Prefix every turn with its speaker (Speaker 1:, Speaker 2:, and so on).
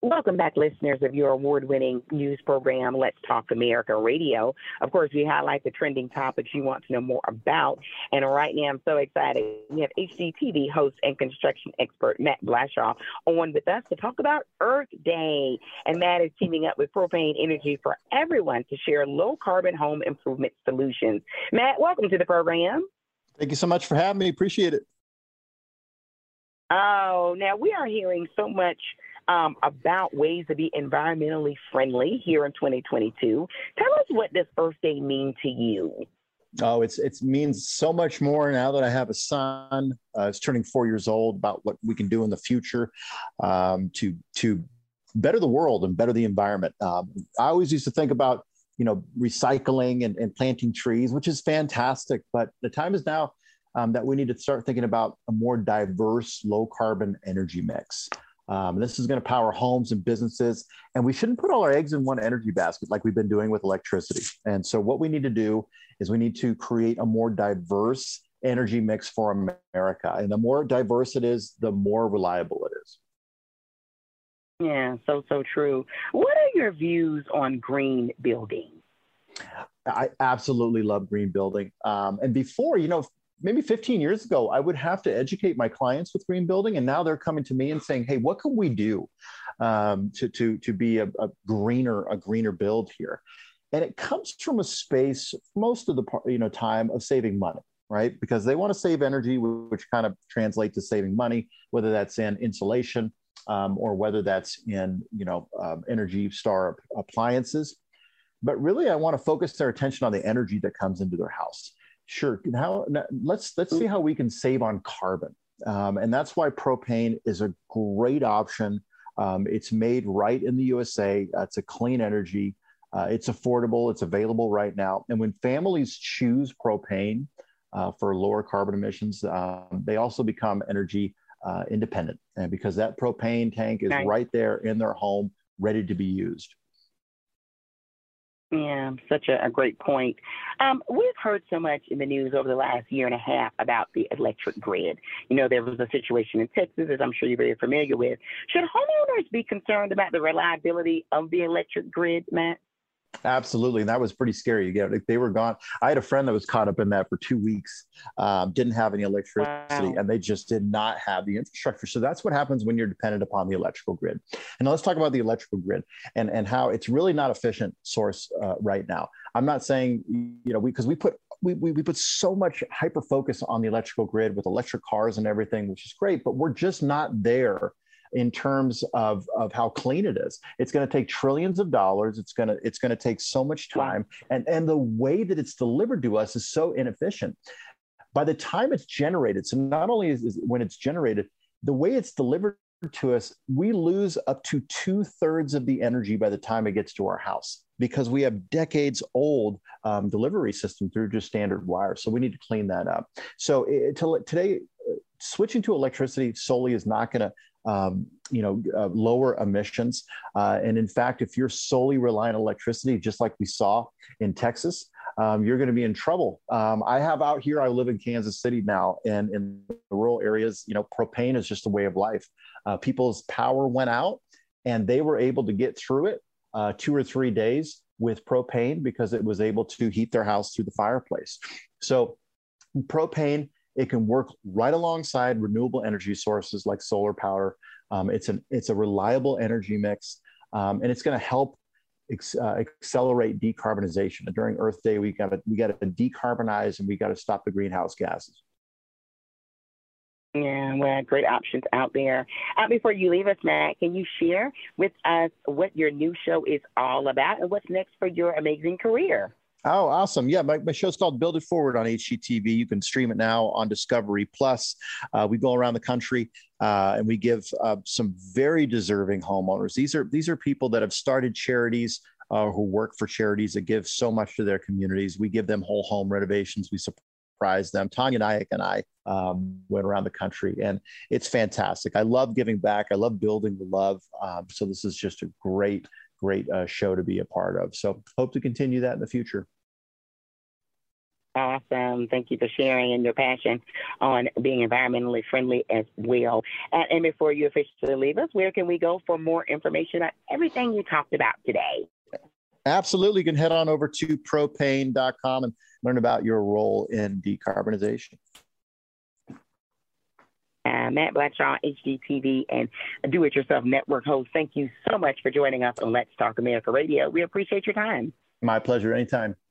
Speaker 1: Welcome back, listeners of your award winning news program, Let's Talk America Radio. Of course, we highlight the trending topics you want to know more about. And right now, I'm so excited. We have HGTV host and construction expert Matt Blashaw on with us to talk about Earth Day. And Matt is teaming up with Propane Energy for everyone to share low carbon home improvement solutions. Matt, welcome to the program.
Speaker 2: Thank you so much for having me. Appreciate it.
Speaker 1: Oh, now we are hearing so much about ways to be environmentally friendly here in 2022. Tell us what does Earth Day mean to you?
Speaker 2: Oh, it means so much more now that I have a son. He's turning 4 years old. About what we can do in the future to better the world and better the environment. I always used to think about recycling and planting trees, which is fantastic. But the time is now that we need to start thinking about a more diverse, low carbon energy mix. This is going to power homes and businesses, and we shouldn't put all our eggs in one energy basket like we've been doing with electricity. And so what we need to do is we need to create a more diverse energy mix for America. And the more diverse it is, the more reliable it is.
Speaker 1: Yeah, so true. What are your views on green building?
Speaker 2: I absolutely love green building. And before, maybe 15 years ago, I would have to educate my clients with green building. And now they're coming to me and saying, hey, what can we do to be a greener build here? And it comes from a space most of the time of saving money, right? Because they want to save energy, which kind of translates to saving money, whether that's in insulation or whether that's in Energy Star appliances. But really, I want to focus their attention on the energy that comes into their house. Sure. Let's see how we can save on carbon. And that's why propane is a great option. It's made right in the USA. It's a clean energy. It's affordable. It's available right now. And when families choose propane for lower carbon emissions, they also become energy independent. And because that propane tank is right there in their home, ready to be used.
Speaker 1: Yeah, such a great point. We've heard so much in the news over the last year and a half about the electric grid. There was a situation in Texas, as I'm sure you're very familiar with. Should homeowners be concerned about the reliability of the electric grid, Matt?
Speaker 2: Absolutely. And that was pretty scary. They were gone. I had a friend that was caught up in that for 2 weeks, didn't have any electricity, and they just did not have the infrastructure. So that's what happens when you're dependent upon the electrical grid. And let's talk about the electrical grid and how it's really not efficient source right now. I'm not saying, because we put so much hyper focus on the electrical grid with electric cars and everything, which is great, but we're just not there in terms of how clean it is. It's going to take trillions of dollars. It's going to take so much time. And the way that it's delivered to us is so inefficient. By the time it's generated, so not only is when it's generated, the way it's delivered to us, we lose up to 2/3 of the energy by the time it gets to our house because we have decades old delivery system through just standard wire. So we need to clean that up. So today, switching to electricity solely is not going to lower emissions. And in fact, if you're solely relying on electricity, just like we saw in Texas, you're going to be in trouble. I have out here, I live in Kansas City now, and in the rural areas, propane is just a way of life. People's power went out and they were able to get through it 2 or 3 days with propane because it was able to heat their house through the fireplace. So propane, it can work right alongside renewable energy sources like solar power. It's a reliable energy mix, and it's going to help accelerate decarbonization. And during Earth Day, we got to decarbonize and we got to stop the greenhouse gases.
Speaker 1: Yeah, well, great options out there. Before you leave us, Matt, can you share with us what your new show is all about and what's next for your amazing career?
Speaker 2: Oh, awesome. Yeah, my show's called Build It Forward on HGTV. You can stream it now on Discovery Plus. We go around the country and we give some very deserving homeowners. These are people that have started charities, who work for charities that give so much to their communities. We give them whole home renovations. We surprise them. Tanya Nayak and I went around the country, and it's fantastic. I love giving back. I love building the love. So this is just a great show to be a part of. So hope to continue that in the future.
Speaker 1: Awesome. Thank you for sharing and your passion on being environmentally friendly as well. And before you officially leave us, where can we go for more information on everything you talked about today?
Speaker 2: Absolutely. You can head on over to propane.com and learn about your role in decarbonization.
Speaker 1: Matt Blackshaw, HGTV and Do It Yourself Network host, thank you so much for joining us on Let's Talk America Radio. We appreciate your time.
Speaker 2: My pleasure. Anytime.